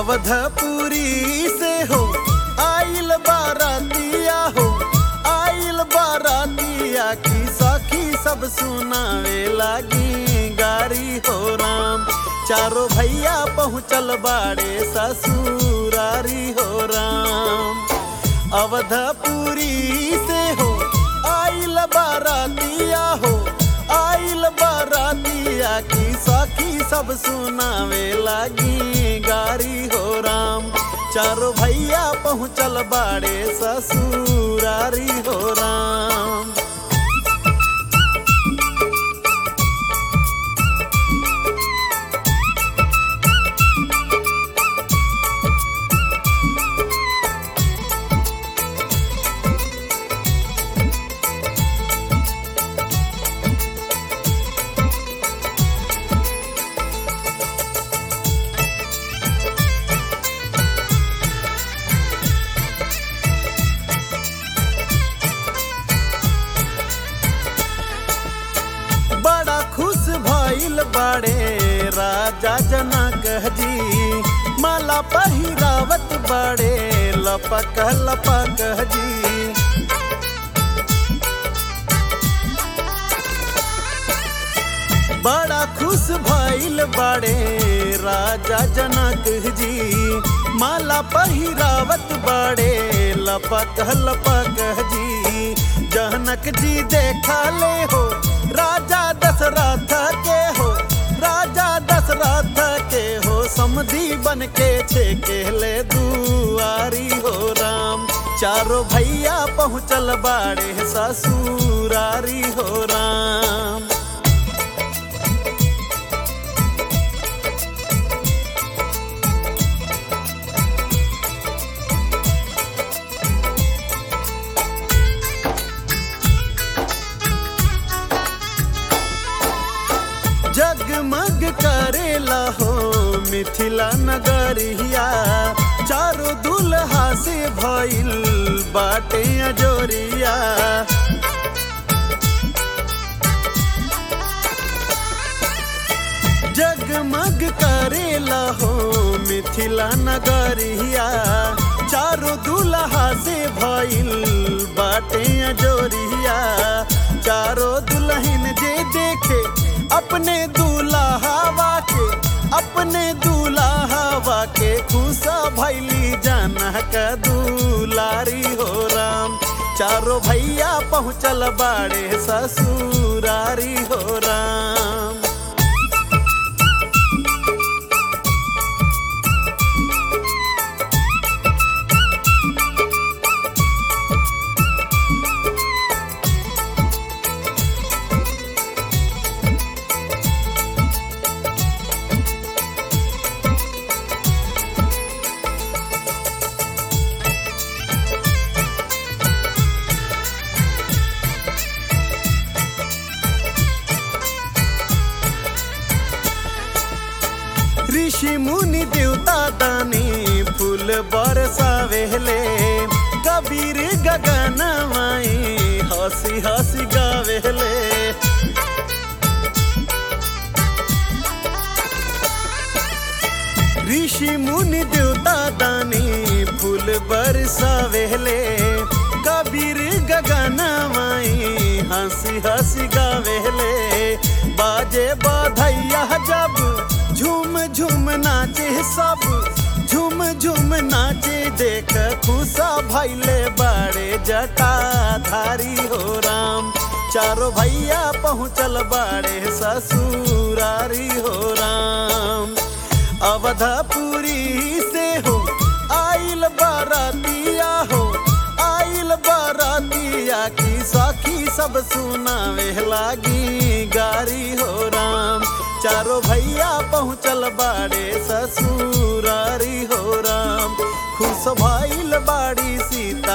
अवधपुरी से हो आइल बारातिया हो, आइल बारातिया की सखी सब सुनावे लागी गारी हो राम। चारों भैया पहुँचल बाड़े ससुरारी हो राम। अवधपुरी से हो आइल बारातिया हो, आइल बारातिया की सखी सब सुनावे लागी गारी हो राम। चारों भैया पहुँचल बाड़े ससुरारी हो राम। बड़े राजा जनक जी माला पहिरावत बड़े लपक लपक जी। बड़ा खुश भइल बड़े राजा जनक जी माला पहिरावत बड़े लपक लपक जी। जनक जी देखा ले हो राजा दशरथ के हो, राजा दशरथ के हो समधी बन के छेकेले दुआरी हो राम। चारों भैया पहुँचल बाड़े ससुरारी हो राम। जगमग करेला हो मिथिला नगरिया, चारों दुल्हा से भइल बाटे अजोरिया। जगमग करेला हो मिथिला नगरिया, चारों दुल्हा से भइल बाटे अजोरिया। चारों दुल्हन जे देखे अपने दूल्हा के, अपने दूल्हा के खुशा भैली जनक दुलारी हो राम। चारों भैया पहुँचल बाड़े ससुरारी हो राम। ऋषि मुनि देवता दानी फूल बरसावेले, कबीर गगन माई हंसी हंसी गावेले। ऋषि मुनि देवता दानी फूल बरसावेले, कबीर गगन माई हंसी हंसी गावेले। बाजे बधैया जब झूम झूम नाचे सब, झूम झूम नाचे देख खुशा भैले बाड़े जटाधारी हो राम। चारों भैया पहुँचल बाड़े ससुरारी हो राम। अवधपुरी से हो आइल बारातिया हो, आइल बारातिया की सखी सब सुनावे लागी गारी हो राम। चारों भैया पहुँचल बाड़े ससुरारी हो राम। खुश भइल बाड़ी सीता